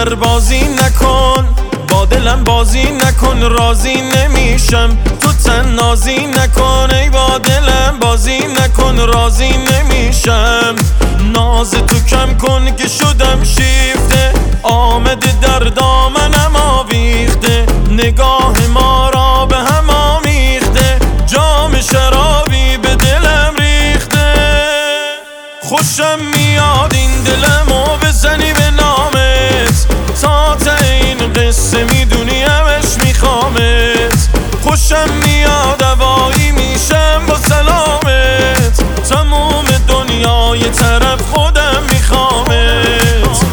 دیگر بازی نکن، با دلم بازی نکن، راضی نمیشم تو تنازی نکن. ای با دلم بازی نکن، راضی نمیشم. ناز تو کم کن که شدم شیفته، آمده در دامنم آویخته. نگاه ما را به هم آمیخته، جام شرابی به دلم ریخته. خوشم میاد این دلمو بزنی به نامت، تا این قصه میدونی همش میخوامت. خوشم میاد هوایی میشم با سلامت، تموم دنیای طرف خودم میخوامت.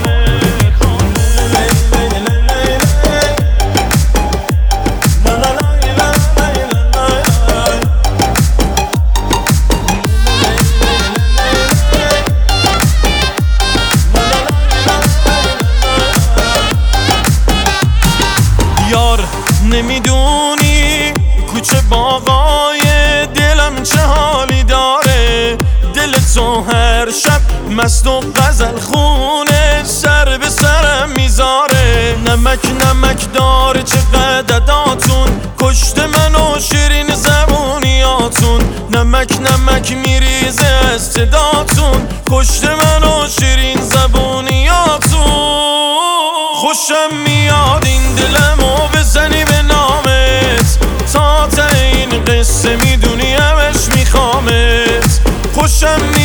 یار نمیدونی کوچه باغای دلم چه حالی داره، دل تو هر شب مست و غزل خونه سر به سرم میذاره. نمک نمک داره چقدر داتون، کشته من و شیرین زبونیاتون. نمک نمک میریزه از صداتون، کشته من و شیرین زبونیاتون. خوشم میاد این دلمو بزنی به نامت، تا این قصه میدونی همش میخوامت. خوشم